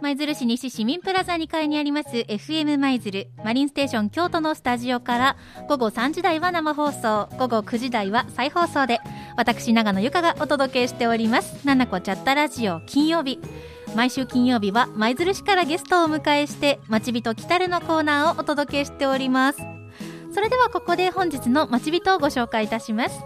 舞鶴市西市民プラザ2階にあります FM 舞鶴マリンステーション京都のスタジオから午後3時台は生放送、午後9時台は再放送で私長野由香がお届けしております。ななこチャッタラジオ金曜日、毎週金曜日は舞鶴市からゲストをお迎えしてまちびと来たるのコーナーをお届けしております。それではここで本日のまちびとをご紹介いたします。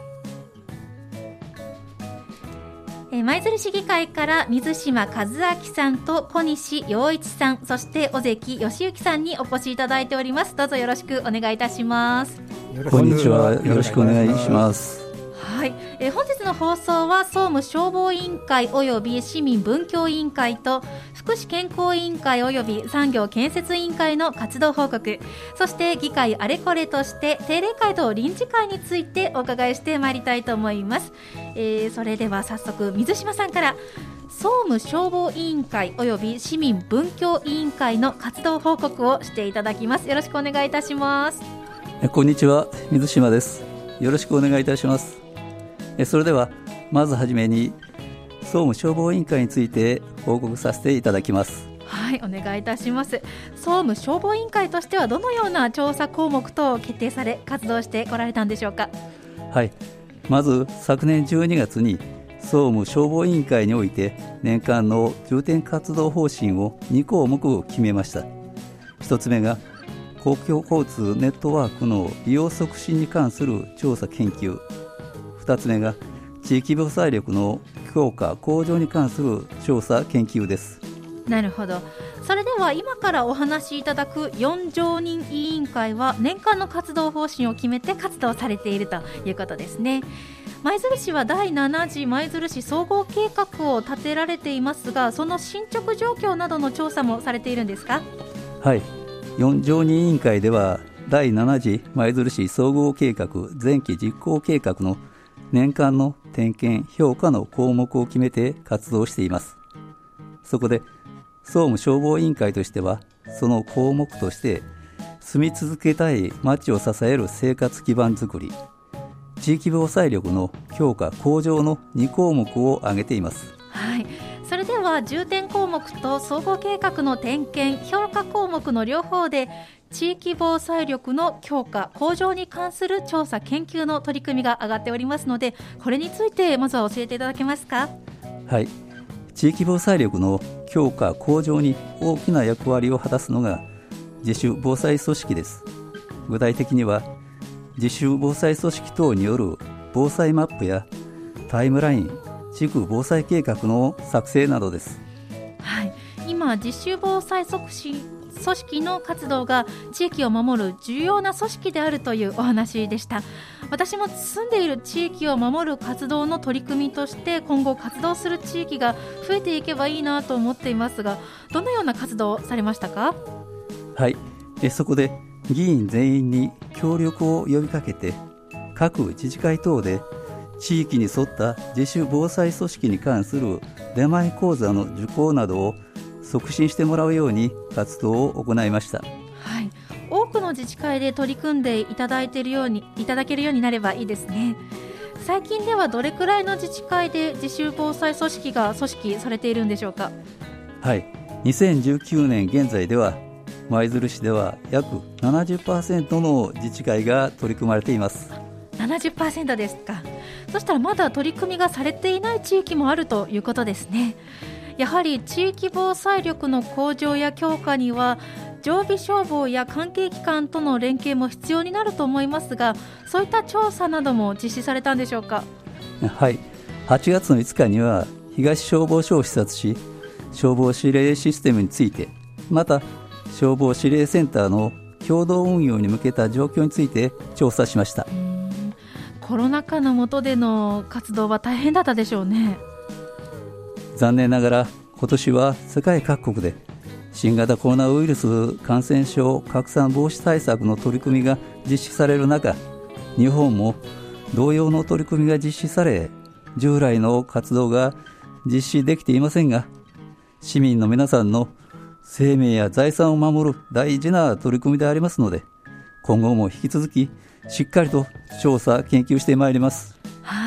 舞鶴市議会から水島和明さんと小西洋一さん、そして尾関義行さんにお越しいただいております。どうぞよろしくお願いいたします。 こんにちは、よろしくお願いします。 はい、本日の放送は総務消防委員会および市民文教委員会と福祉健康委員会および産業建設委員会の活動報告、そして議会あれこれとして定例会と臨時会についてお伺いしてまいりたいと思います。それでは早速水島さんから総務消防委員会および市民文教委員会の活動報告をしていただきます。よろしくお願いいたします。 こんにちは、水島です。よろしくお願いいたします。それではまずはじめに総務消防委員会について報告させていただきます。 はい、お願いいたします。総務消防委員会としてはどのような調査項目等を決定され活動してこられたんでしょうか。 はい、まず昨年12月に総務消防委員会において年間の重点活動方針を2項目を決めました。1つ目が公共交通ネットワークの利用促進に関する調査研究、2つ目が地域防災力の強化向上に関する調査研究です。 なるほど。それでは今からお話しいただく4常任委員会は年間の活動方針を決めて活動されているということですね。舞鶴市は第7次舞鶴市総合計画を立てられていますが、その進捗状況などの調査もされているんですか。 はい、4常任委員会では第7次舞鶴市総合計画前期実行計画の年間の点検評価の項目を決めて活動しています。そこで総務消防委員会としてはその項目として住み続けたい町を支える生活基盤づくり、地域防災力の強化向上の2項目を挙げています。 はい、それでは重点項目と総合計画の点検評価項目の両方で地域防災力の強化向上に関する調査研究の取り組みが上がっておりますので、これについてまずは教えていただけますか。 はい、地域防災力の強化向上に大きな役割を果たすのが自主防災組織です。具体的には自主防災組織等による防災マップやタイムライン、地区防災計画の作成などです。 はい、今自主防災組織の活動が地域を守る重要な組織であるというお話でした。私も住んでいる地域を守る活動の取り組みとして今後活動する地域が増えていけばいいなと思っていますが、どのような活動をされましたか。 はい、そこで議員全員に協力を呼びかけて各自治会等で地域に沿った自主防災組織に関する出前講座の受講などを促進してもらうように活動を行いました。 はい、多くの自治会で取り組んでいただけるようになればいいですね。最近ではどれくらいの自治会で自主防災組織が組織されているんでしょうか。 はい、2019年現在では舞鶴市では約 70% の自治会が取り組まれています。 70% ですか。そしたらまだ取り組みがされていない地域もあるということですね。やはり地域防災力の向上や強化には常備消防や関係機関との連携も必要になると思いますが、そういった調査なども実施されたんでしょうか。 はい、8月の5日には東消防署を視察し、消防指令システムについて、また消防指令センターの共同運用に向けた状況について調査しました。 コロナ禍の下での活動は大変だったでしょうね。 残念ながら今年は世界各国で新型コロナウイルス感染症拡散防止対策の取り組みが実施される中、日本も同様の取り組みが実施され、従来の活動が実施できていませんが、市民の皆さんの生命や財産を守る大事な取り組みでありますので、今後も引き続きしっかりと調査研究してまいります。 はい、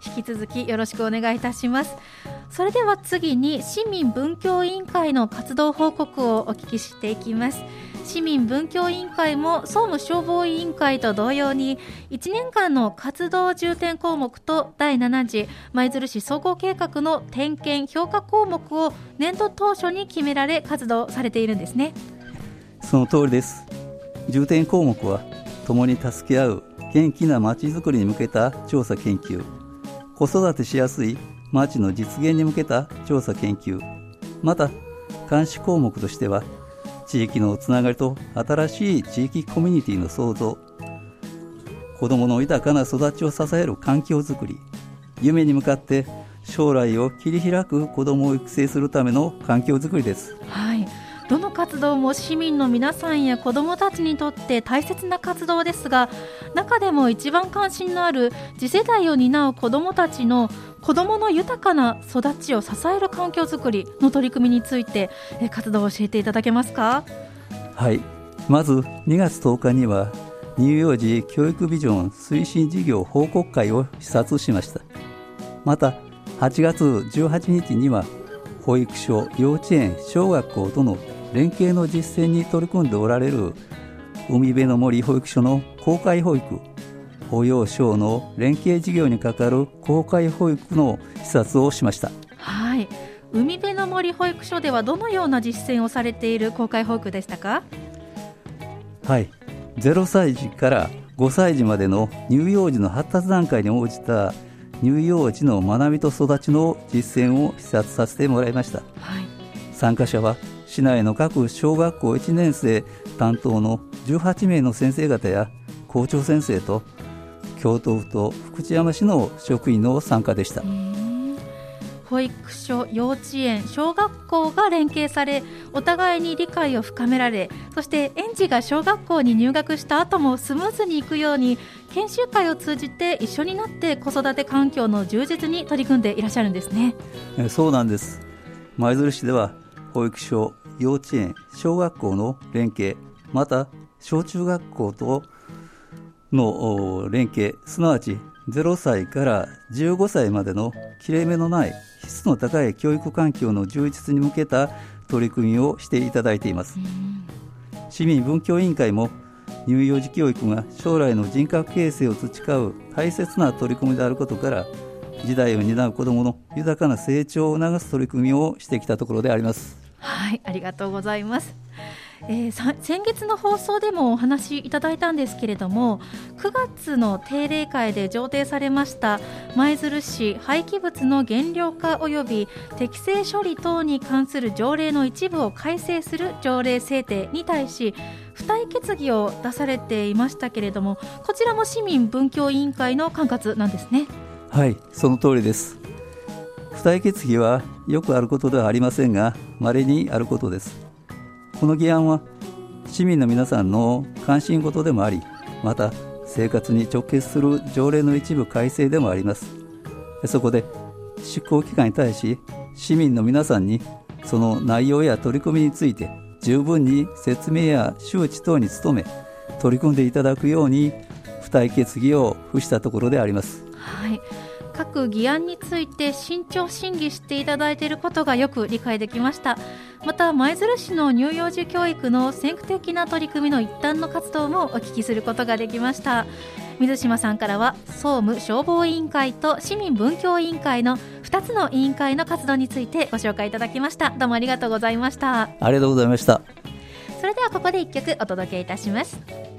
引き続きよろしくお願いいたします。それでは次に市民文教委員会の活動報告をお聞きしていきます。市民文教委員会も総務消防委員会と同様に1年間の活動重点項目と第7次舞鶴市総合計画の点検評価項目を年度当初に決められ活動されているんですね。 その通りです。重点項目は共に助け合う元気なまちづくりに向けた調査研究、子育てしやすいまちの実現に向けた調査研究、また監視項目としては地域のつながりと新しい地域コミュニティの創造、子どもの豊かな育ちを支える環境づくり、夢に向かって将来を切り開く子どもを育成するための環境づくりです。 はい、どの活動も市民の皆さんや子どもたちにとって大切な活動ですが、中でも一番関心のある次世代を担う子どもたちの子どもの豊かな育ちを支える環境づくりの取り組みについて活動を教えていただけますか？ はい、まず2月10日には乳幼児教育ビジョン推進事業報告会を視察しました。また8月18日には保育所、幼稚園、小学校との連携の実践に取り組んでおられる海辺の森保育所の公開保育、保養小の連携事業にかかる公開保育の視察をしました。 はい、海辺の森保育所ではどのような実践をされている公開保育でしたか？ はい、0歳児から5歳児までの乳幼児の発達段階に応じた乳幼児の学びと育ちの実践を視察させてもらいました。 はい、 参加者は市内の各小学校1年生担当の18名の先生方や校長先生と京都府と福知山市の職員の参加でした。 保育所、幼稚園、小学校が連携され、お互いに理解を深められ、そして園児が小学校に入学した後もスムーズにいくように研修会を通じて一緒になって子育て環境の充実に取り組んでいらっしゃるんですね。 そうなんです。舞鶴市では保育所、幼稚園、小学校の連携、また小中学校との連携、すなわち0歳から15歳までの切れ目のない質の高い教育環境の充実に向けた取り組みをしていただいています。市民文教委員会も乳幼児教育が将来の人格形成を培う大切な取り組みであることから、時代を担う子どもの豊かな成長を促す取り組みをしてきたところであります。 はい、ありがとうございます。先月の放送でもお話しいただいたんですけれども、9月の定例会で上呈されました舞鶴市廃棄物の減量化及び適正処理等に関する条例の一部を改正する条例制定に対し付帯決議を出されていましたけれども、こちらも市民文教委員会の管轄なんですね。 はい、その通りです。付帯決議はよくあることではありませんが、稀にあることです。この議案は市民の皆さんの関心事でもあり、また生活に直結する条例の一部改正でもあります。そこで執行機関に対し市民の皆さんにその内容や取り組みについて十分に説明や周知等に努め取り組んでいただくように付帯決議を付したところであります。 はい、各議案について慎重審議していただいていることがよく理解できました。また舞鶴市の乳幼児教育の先駆的な取り組みの一端の活動もお聞きすることができました。水島さんからは総務消防委員会と市民文教委員会の2つの委員会の活動についてご紹介いただきました。どうもありがとうございました。 ありがとうございました。 それではここで1曲お届けいたします。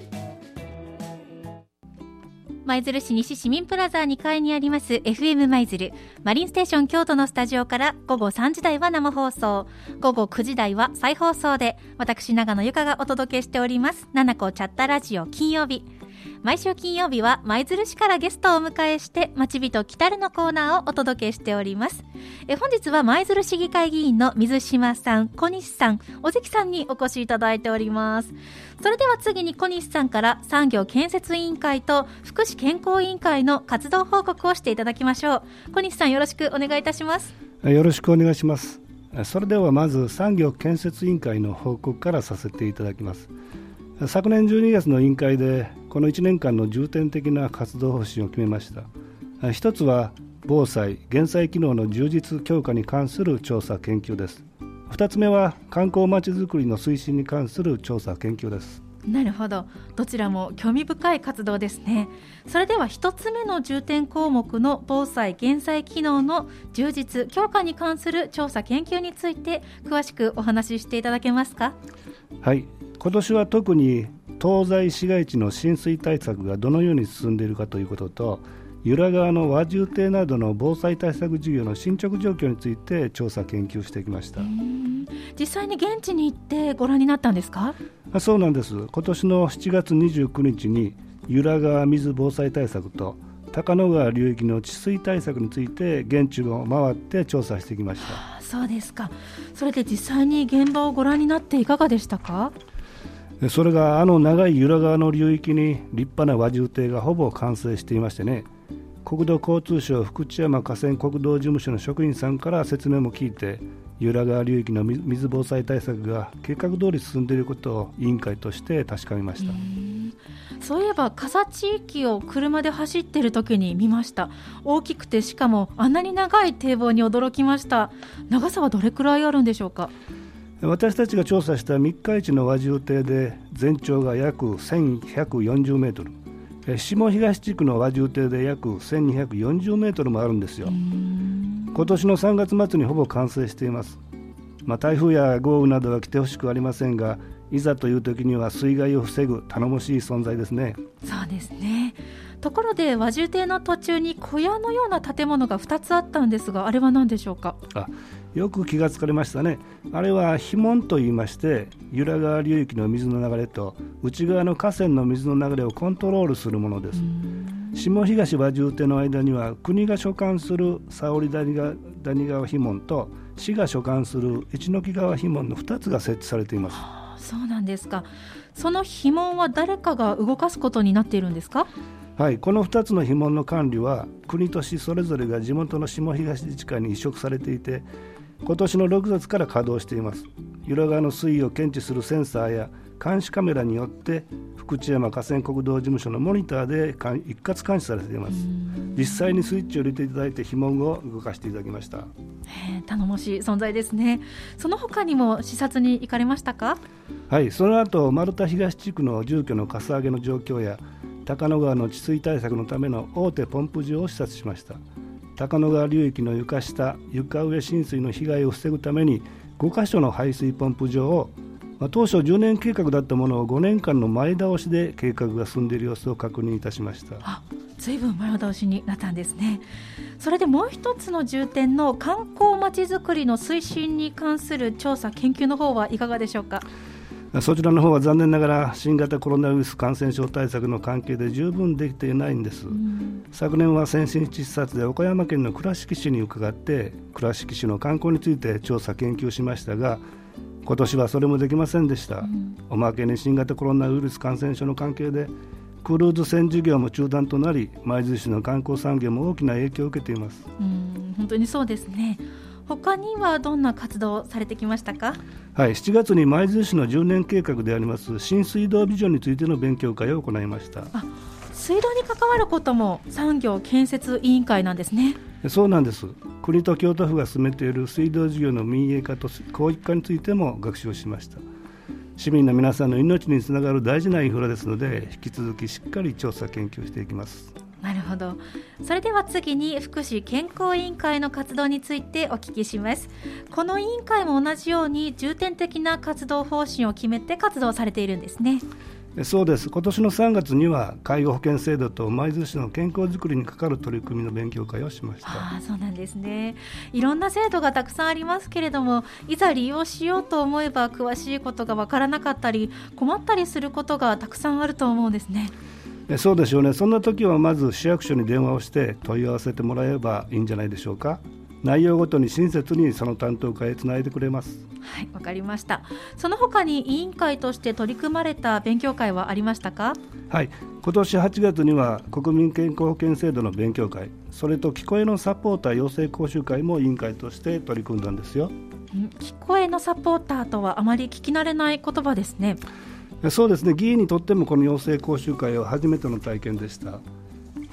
舞鶴市西市民プラザ2階にあります FM 舞鶴マリンステーション京都のスタジオから午後3時台は生放送、午後9時台は再放送で私長野由香がお届けしておりますななこチャッタラジオ金曜日。毎週金曜日は舞鶴市からゲストをお迎えして町人来たるのコーナーをお届けしております。本日は舞鶴市議会議員の水島さん、小西さん、尾関さんにお越しいただいております。それでは次に小西さんから産業建設委員会と福祉健康委員会の活動報告をしていただきましょう。小西さん、よろしくお願いいたします。 よろしくお願いします。それではまず産業建設委員会の報告からさせていただきます。昨年12月の委員会でこの1年間の重点的な活動方針を決めました。一つは防災・減災機能の充実強化に関する調査研究です。2つ目は観光まちづくりの推進に関する調査研究です。 なるほど、どちらも興味深い活動ですね。それでは1つ目の重点項目の防災・減災機能の充実強化に関する調査研究について詳しくお話ししていただけますか。 はい、今年は特に東西市街地の浸水対策がどのように進んでいるかということと、由良川の輪重堤などの防災対策事業の進捗状況について調査研究してきました。 実際に現地に行ってご覧になったんですか。 そうなんです。今年の7月29日に由良川水防災対策と高野川流域の治水対策について現地を回って調査してきました。 そうですか。それで実際に現場をご覧になっていかがでしたか。 それが長い由良川の流域に立派な輪重堤がほぼ完成していましてね、国土交通省福知山河川国道事務所の職員さんから説明も聞いて、由良川流域の水防災対策が計画通り進んでいることを委員会として確かめました。 そういえば笠地域を車で走っている時に見ました。大きくてしかもあんなに長い堤防に驚きました。長さはどれくらいあるんでしょうか。 私たちが調査した三日市の輪重堤で全長が約1140メートル、下東地区の輪重堤で約1240メートルもあるんですよ。今年の3月末にほぼ完成しています。台風や豪雨などは来てほしくありませんが、いざという時には水害を防ぐ頼もしい存在ですね。 そうですね。ところで輪重堤の途中に小屋のような建物が2つあったんですが、あれは何でしょうか。 よく気がつかれましたね。あれは樋門といいまして、由良川流域の水の流れと内側の河川の水の流れをコントロールするものです。下東輪重堤の間には国が所管する沙織谷川樋門と市が所管する一ノ木川樋門の2つが設置されています。 そうなんですか。その樋門は誰かが動かすことになっているんですか。 はい、この2つの樋門の管理は国と市それぞれが地元の下東自治会に移植されていて、今年の6月から稼働しています。由良川の水位を検知するセンサーや監視カメラによって福知山河川国道事務所のモニターで一括監視されています。実際にスイッチを入れていただいて樋門を動かしていただきました。 頼もしい存在ですね。その他にも視察に行かれましたか。 はい、その後丸太東地区の住居のかさ上げの状況や高野川の治水対策のための大手ポンプ場を視察しました。高野川流域の床下・床上浸水の被害を防ぐために5カ所の排水ポンプ場を、当初10年計画だったものを5年間の前倒しで計画が進んでいる様子を確認いたしました。 ずいぶん前倒しになったんですね。それでもう一つの重点の観光まちづくりの推進に関する調査研究の方はいかがでしょうか。 そちらの方は残念ながら新型コロナウイルス感染症対策の関係で十分できていないんです。昨年は先進地視察で岡山県の倉敷市に伺って倉敷市の観光について調査研究しましたが、今年はそれもできませんでした。おまけに新型コロナウイルス感染症の関係でクルーズ船事業も中断となり、舞鶴市の観光産業も大きな影響を受けています。 本当にそうですね。他にはどんな活動をされてきましたか。 はい、7月に舞鶴市の10年計画であります新水道ビジョンについての勉強会を行いました。 水道に関わることも産業建設委員会なんですね。 そうなんです。国と京都府が進めている水道事業の民営化と広域化についても学習しました。市民の皆さんの命につながる大事なインフラですので、引き続きしっかり調査研究していきます。 なるほど。それでは次に福祉健康委員会の活動についてお聞きします。この委員会も同じように重点的な活動方針を決めて活動されているんですね。 そうです。今年の3月には介護保険制度と舞鶴市の健康づくりにかかる取り組みの勉強会をしました。 そうなんですね。いろんな制度がたくさんありますけれども、いざ利用しようと思えば詳しいことがわからなかったり困ったりすることがたくさんあると思うんですね。 そうでしょうね。そんな時はまず市役所に電話をして問い合わせてもらえばいいんじゃないでしょうか。内容ごとに親切にその担当課へつないでくれます。 はい、わかりました。その他に委員会として取り組まれた勉強会はありましたか。はい、 今年8月には国民健康保険制度の勉強会、それと聞こえのサポーター養成講習会も委員会として取り組んだんですよ。 聞こえのサポーターとはあまり聞き慣れない言葉ですね。 そうですね。議員にとってもこの養成講習会は初めての体験でした。聞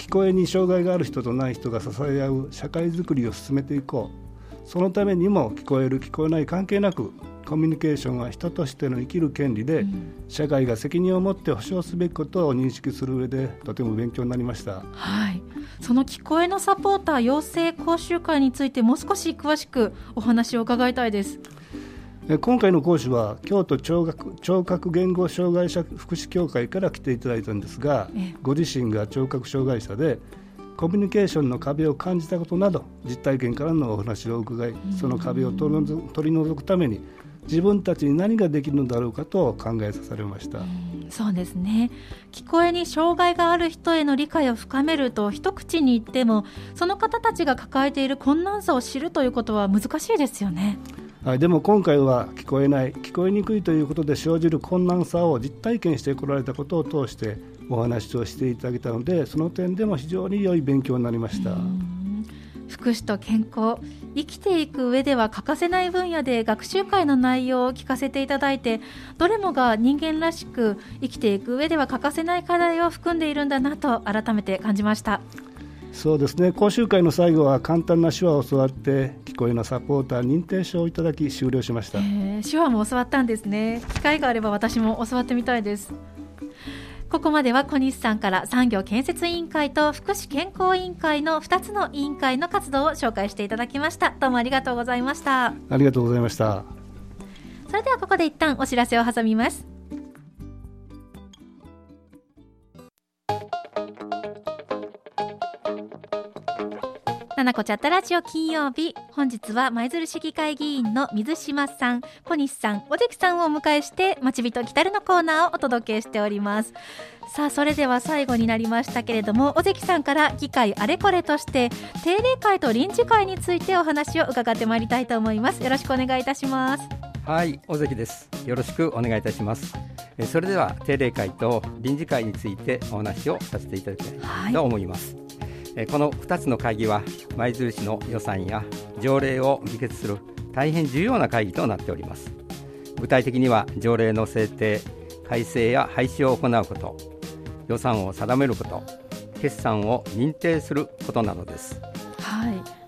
聞こえに障害がある人とない人が支え合う社会づくりを進めていこう。そのためにも聞こえる聞こえない関係なく、コミュニケーションは人としての生きる権利で、社会が責任を持って保障すべきことを認識する上でとても勉強になりました。 はい、その聞こえのサポーター養成講習会についてもう少し詳しくお話を伺いたいです。 今回の講師は京都聴覚言語障害者福祉協会から来ていただいたんですが、ご自身が聴覚障害者でコミュニケーションの壁を感じたことなど実体験からのお話を伺い、その壁を取り除くために自分たちに何ができるのだろうかと考えさせられました。 そうですね。聞こえに障害がある人への理解を深めると一口に言っても、その方たちが抱えている困難さを知るということは難しいですよね。 はい、でも今回は聞こえない、聞こえにくいということで生じる困難さを実体験してこられたことを通してお話をしていただけたので、その点でも非常に良い勉強になりました。 福祉と健康、生きていく上では欠かせない分野で学習会の内容を聞かせていただいて、どれもが人間らしく生きていく上では欠かせない課題を含んでいるんだなと改めて感じました。 そうですね。講習会の最後は簡単な手話を教わって聞こえのサポーター認定証をいただき終了しました。 手話も教わったんですね。機会があれば私も教わってみたいです。ここまでは小西さんから産業建設委員会と福祉健康委員会の2つの委員会の活動を紹介していただきました。どうもありがとうございました。 ありがとうございました。 それではここで一旦お知らせを挟みます。ななこチャットラジオ金曜日、本日は舞鶴市議会議員の水島さん、小西さん、尾関さんをお迎えしてまちびと来たるのコーナーをお届けしております。さあ、それでは最後になりましたけれども、尾関さんから議会あれこれとして定例会と臨時会についてお話を伺ってまいりたいと思います。よろしくお願いいたします。 はい、尾関です。よろしくお願いいたします。それでは定例会と臨時会についてお話をさせていただきたいと思います。この2つの会議は舞鶴市の予算や条例を議決する大変重要な会議となっております。具体的には条例の制定、改正や廃止を行うこと、予算を定めること、決算を認定することなどです。 はい、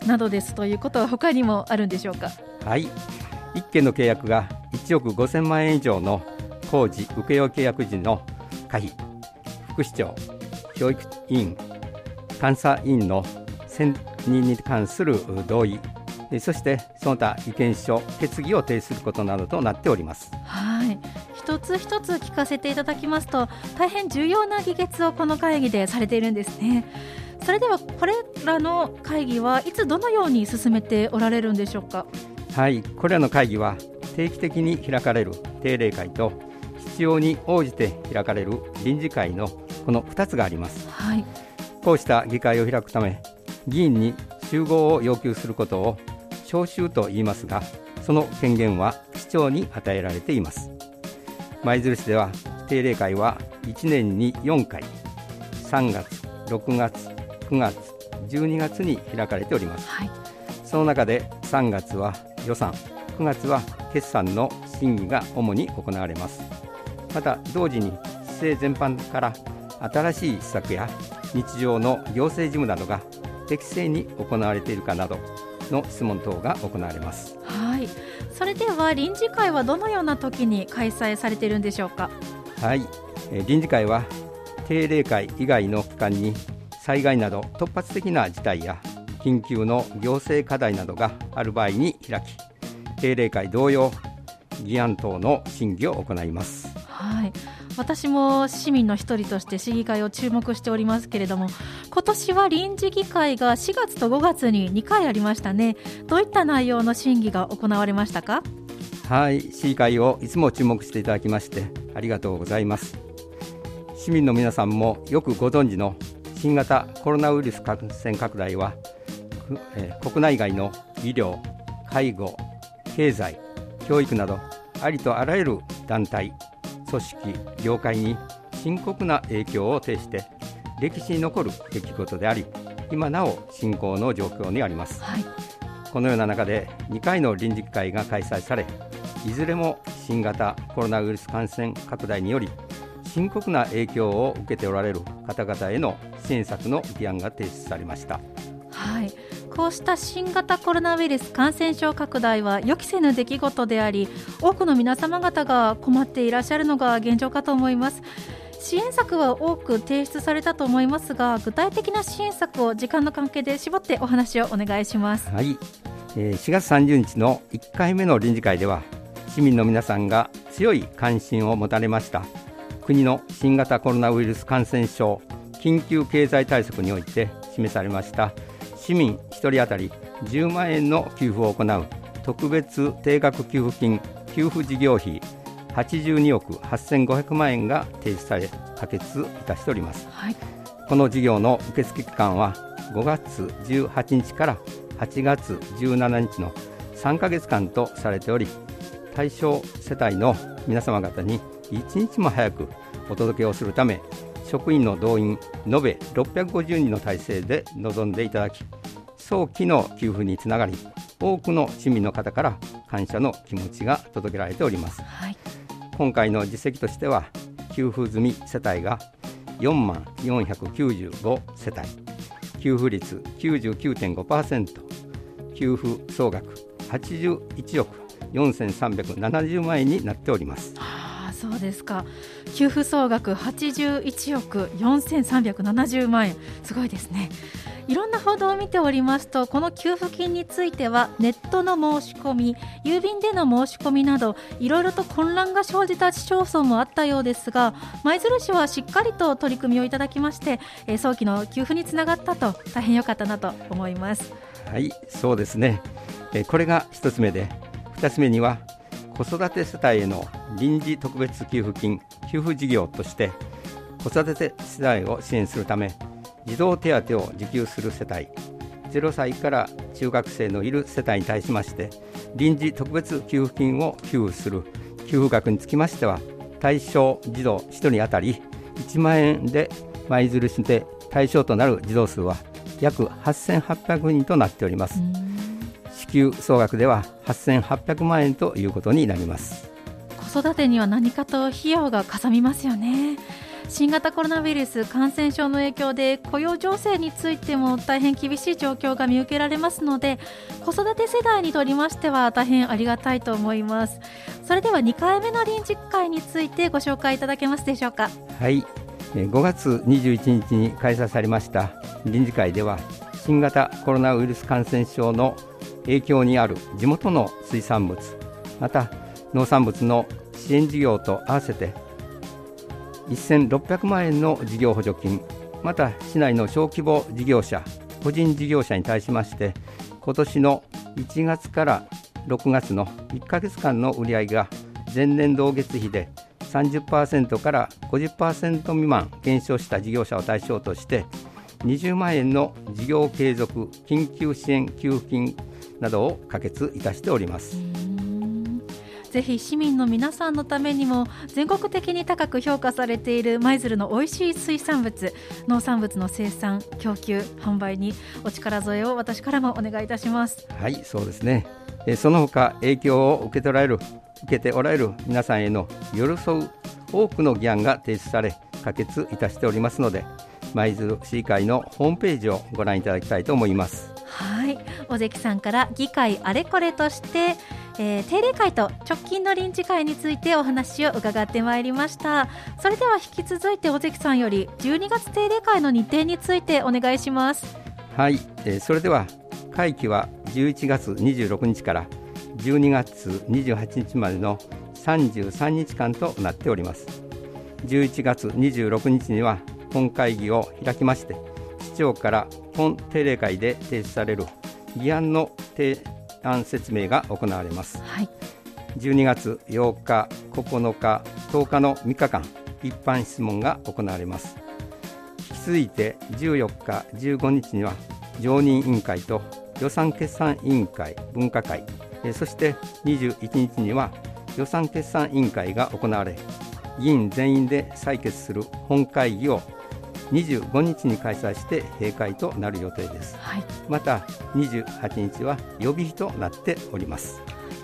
などですということは他にもあるんでしょうか。 はい、1件の契約が1億5000万円以上の工事請負契約時の可否、副市長、教育委員、監査委員の選任に関する同意、そしてその他意見書、決議を提出することなどとなっております。 はい、一つ一つ聞かせていただきますと、大変重要な議決をこの会議でされているんですね。それではこれらの会議はいつどのように進めておられるんでしょうか。 はい、これらの会議は定期的に開かれる定例会と必要に応じて開かれる臨時会のこの2つがあります。 はい、 こうした議会を開くため、議員に集合を要求することを召集と言いますが、その権限は市長に与えられています。舞鶴市では定例会は1年に4回、3月、6月、9月、12月に開かれております。 はい、 その中で3月は予算、9月は決算の審議が主に行われます。また同時に市政全般から新しい施策や日常の行政事務などが適正に行われているかなどの質問等が行われます。 はい、それでは臨時会はどのような時に開催されているんでしょうか。 はい、臨時会は定例会以外の期間に災害など突発的な事態や緊急の行政課題などがある場合に開き、定例会同様議案等の審議を行います。 はい、私も市民の一人として市議会を注目しておりますけれども、今年は臨時議会が4月と5月に2回ありましたね。どういった内容の審議が行われましたか。 はい、市議会をいつも注目していただきましてありがとうございます。市民の皆さんもよくご存知の新型コロナウイルス感染拡大は、国内外の医療、介護、経済、教育などありとあらゆる団体、組織、業界に深刻な影響を呈して歴史に残る出来事であり、今なお進行の状況にあります。 はい、 このような中で2回の臨時議会が開催され、いずれも新型コロナウイルス感染拡大により深刻な影響を受けておられる方々への支援策の議案が提出されました。 はい、こうした新型コロナウイルス感染症拡大は予期せぬ出来事であり、多くの皆様方が困っていらっしゃるのが現状かと思います。支援策は多く提出されたと思いますが、具体的な支援策を時間の関係で絞ってお話をお願いします。 はい、4月30日の1回目の臨時会では、市民の皆さんが強い関心を持たれました国の新型コロナウイルス感染症緊急経済対策において示されました市民1人当たり10万円の給付を行う特別定額給付金給付事業費82億8500万円が提出され可決いたしております、はい、この事業の受付期間は5月18日から8月17日の3ヶ月間とされており、対象世帯の皆様方に1日も早くお届けをするため、職員の動員延べ650人の体制で臨んでいただき、早期の給付につながり、多くの市民の方から感謝の気持ちが届けられております、はい、今回の実績としては、給付済み世帯が4万495世帯、給付率 99.5%、給付総額81億4370万円になっております。 そうですか。給付総額81億4370万円、すごいですね。いろんな報道を見ておりますと、この給付金についてはネットの申し込み、郵便での申し込みなどいろいろと混乱が生じた市町村もあったようですが、舞鶴市はしっかりと取り組みをいただきまして、早期の給付につながったと、大変良かったなと思います。 はい、そうですね。これが一つ目で、二つ目には子育て世帯への臨時特別給付金給付事業として、子育て世帯を支援するため児童手当を受給する世帯、0歳から中学生のいる世帯に対しまして臨時特別給付金を給付する給付額につきましては、対象児童1人当たり1万円で、舞鶴市で対象となる児童数は約8800人となっております。支給総額では8800万円ということになります。 子育てには何かと費用がかさみますよね。新型コロナウイルス感染症の影響で雇用情勢についても大変厳しい状況が見受けられますので、子育て世代にとりましては大変ありがたいと思います。それでは2回目の臨時会についてご紹介いただけますでしょうか。 はい、5月21日に開催されました臨時会では、新型コロナウイルス感染症の影響にある地元の水産物、また農産物の支援事業と合わせて1600万円の事業補助金、また市内の小規模事業者、個人事業者に対しまして、今年の1月から6月の1ヶ月間の売上が前年同月比で 30% から 50% 未満減少した事業者を対象として20万円の事業継続緊急支援給付金などを可決いたしております。 ぜひ市民の皆さんのためにも、全国的に高く評価されている舞鶴の美味しい水産物、農産物の生産、供給、販売にお力添えを私からもお願いいたします。 はい、そうですね。その他影響を受けておられる皆さんへの寄り添う多くの議案が提出され可決いたしておりますので、舞鶴市議会のホームページをご覧いただきたいと思います。 はい、尾関さんから議会あれこれとして、定例会と直近の臨時会についてお話を伺ってまいりました。それでは引き続いて尾関さんより12月定例会の日程についてお願いします。 はい、それでは会期は11月26日から12月28日までの33日間となっております。11月26日には本会議を開きまして、市長から本定例会で提出される議案の提案説明が行われます、はい、12月8日、9日、10日の3日間一般質問が行われます。引き続いて14日、15日には常任委員会と予算決算委員会、分科会、そして21日には予算決算委員会が行われ、議員全員で採決する本会議を25日に開催して閉会となる予定です、はい、また28日は予備費となっております。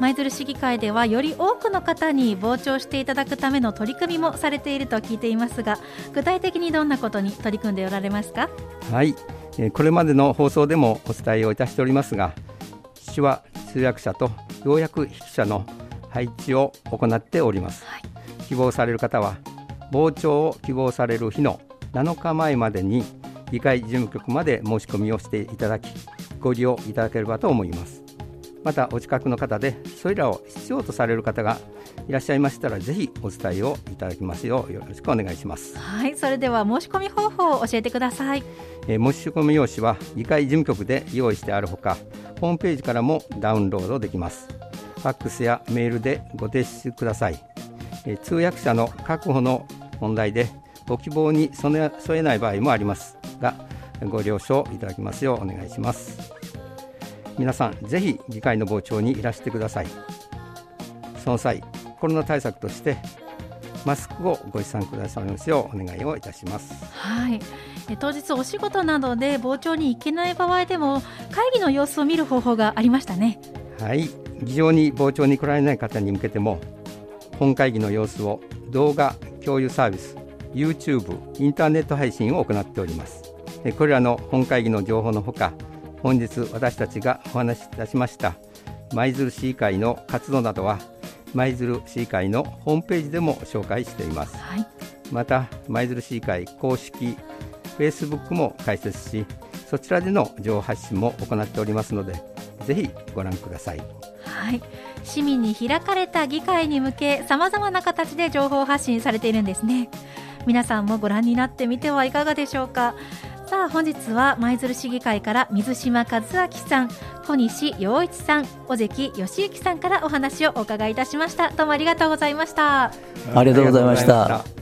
舞鶴市議会ではより多くの方に傍聴していただくための取り組みもされていると聞いていますが、具体的にどんなことに取り組んでおられますか？ はい、これまでの放送でもお伝えをいたしておりますが、手話通訳者と要約筆記者の配置を行っております、希望される方は傍聴を希望される日の7日前までに議会事務局まで申し込みをしていただき、ご利用いただければと思います。またお近くの方でそれらを必要とされる方がいらっしゃいましたら、ぜひお伝えをいただきますようよろしくお願いします。 はい、それでは申し込み方法を教えてください。 申し込み用紙は議会事務局で用意してあるほか、ホームページからもダウンロードできます。ファックスやメールでご提出ください。通訳者の確保の問題でご希望に添えない場合もありますが、ご了承いただきますようお願いします。皆さんぜひ議会の傍聴にいらしてください。その際、コロナ対策としてマスクをご持参くださいますようお願いをいたします。 はい、当日お仕事などで傍聴に行けない場合でも会議の様子を見る方法がありましたね。 はい、議場に傍聴に来られない方に向けても、本会議の様子を動画共有サービス YouTube、インターネット配信を行っております。これらの本会議の情報のほか、本日私たちがお話しいたしました舞鶴市議会の活動などは舞鶴市議会のホームページでも紹介しています、また舞鶴市議会公式 Facebook も開設し、そちらでの情報発信も行っておりますので、ぜひご覧ください。 はい、市民に開かれた議会に向け、さまざまな形で情報発信されているんですね。皆さんもご覧になってみてはいかがでしょうか。さあ、本日は舞鶴市議会から水島和明さん、小西洋一さん、尾関義行さんからお話をお伺いいたしました。どうもありがとうございました。 ありがとうございました。